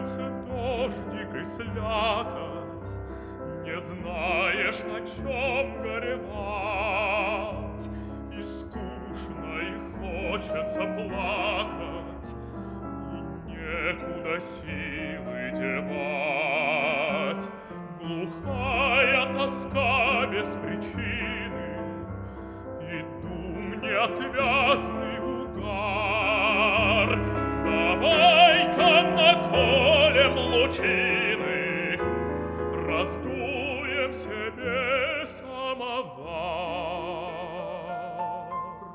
улице дождик и слякоть, не знаешь, о чем горевать, и скучно, и хочется плакать, и некуда силы девать. Глухая тоска без причины и дум неотвязный угар. Давай-ка наколем лучины, раздуем себе самовар.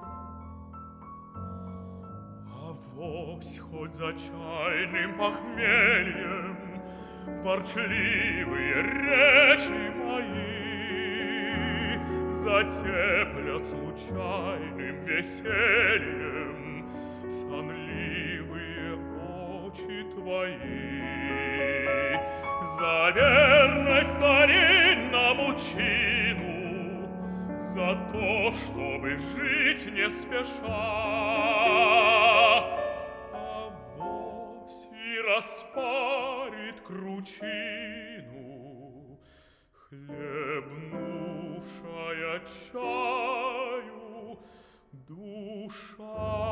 Авось хоть за чайным похмельем ворчливые речи мои затеплят случайным весельем сонливые очи твои. За верность старинному чину, за то, чтобы жить не спеша, авось и распарит кручину, хлебнувшая чаю душа.